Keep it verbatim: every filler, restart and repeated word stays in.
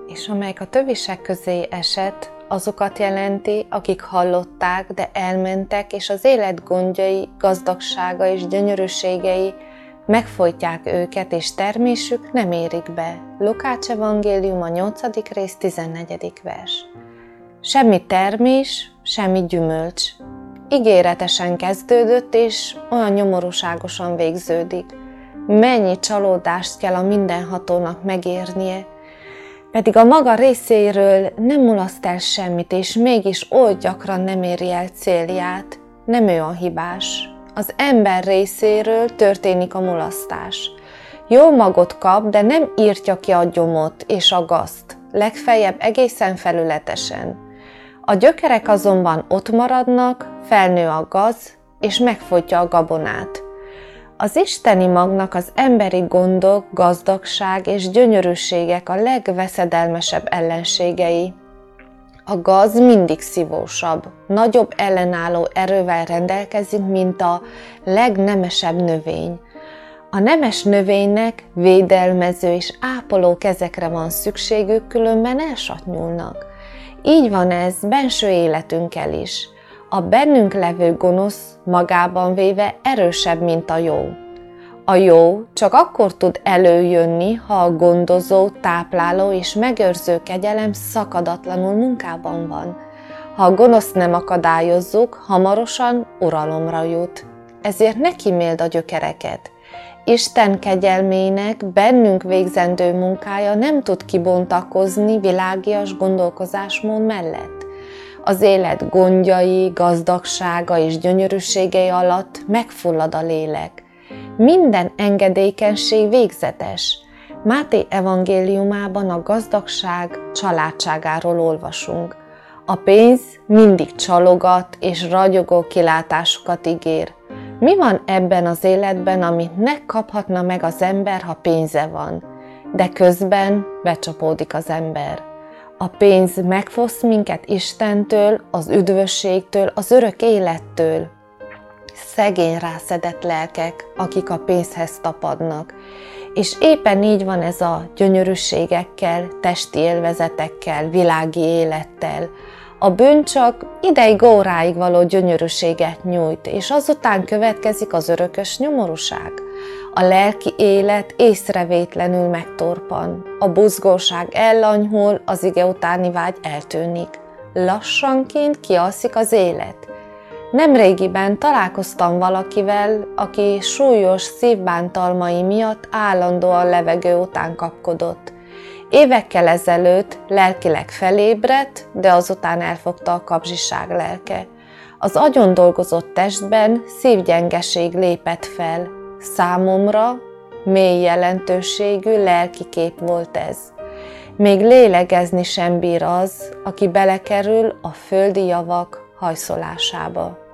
és amelyik a tövisek közé esett, azokat jelenti, akik hallották, de elmentek, és az élet gondjai, gazdagsága és gyönyörűségei megfojtják őket, és termésük nem érik be. Lukács evangélium a nyolcadik rész tizennegyedik vers. Semmi termés, semmi gyümölcs. Ígéretesen kezdődött, és olyan nyomorúságosan végződik. Mennyi csalódást kell a mindenhatónak megérnie, pedig a maga részéről nem mulaszt el semmit, és mégis oly gyakran nem éri el célját. Nem ő a hibás. Az ember részéről történik a mulasztás. Jó magot kap, de nem írtja ki a gyomot és a gazt, legfeljebb egészen felületesen. A gyökerek azonban ott maradnak, felnő a gaz, és megfojtja a gabonát. Az isteni magnak az emberi gondok, gazdagság és gyönyörűségek a legveszedelmesebb ellenségei. A gaz mindig szívósabb, nagyobb ellenálló erővel rendelkezik, mint a legnemesebb növény. A nemes növénynek védelmező és ápoló kezekre van szükségük, különben elsatnyulnak. Így van ez benső életünkkel is. A bennünk levő gonosz magában véve erősebb, mint a jó. A jó csak akkor tud előjönni, ha a gondozó, tápláló és megőrző kegyelem szakadatlanul munkában van. Ha a gonoszt nem akadályozzuk, hamarosan uralomra jut. Ezért ne kíméld a gyökereket. Isten kegyelmének bennünk végzendő munkája nem tud kibontakozni világias gondolkozásmód mellett. Az élet gondjai, gazdagsága és gyönyörűségei alatt megfullad a lélek. Minden engedékenység végzetes. Máté evangéliumában a gazdagság családságáról olvasunk. A pénz mindig csalogat és ragyogó kilátásokat ígér. Mi van ebben az életben, amit ne kaphatna meg az ember, ha pénze van? De közben becsapódik az ember. A pénz megfoszt minket Istentől, az üdvösségtől, az örök élettől. Szegény rászedett lelkek, akik a pénzhez tapadnak. És éppen így van ez a gyönyörűségekkel, testi élvezetekkel, világi élettel. A bűn csak ideig óráig való gyönyörűséget nyújt, és azután következik az örökös nyomorúság. A lelki élet észrevétlenül megtorpan, a buzgóság ellanyhul, az ige utáni vágy eltűnik. Lassanként kialszik az élet. Nemrégiben találkoztam valakivel, aki súlyos szívbántalmai miatt állandóan levegő után kapkodott. Évekkel ezelőtt lelkileg felébredt, de azután elfogta a kapzsiság lelke. Az agyon dolgozott testben szívgyengeség lépett fel. Számomra mély jelentőségű lelki kép volt ez. Még lélegezni sem bír az, aki belekerül a földi javak hajszolásába.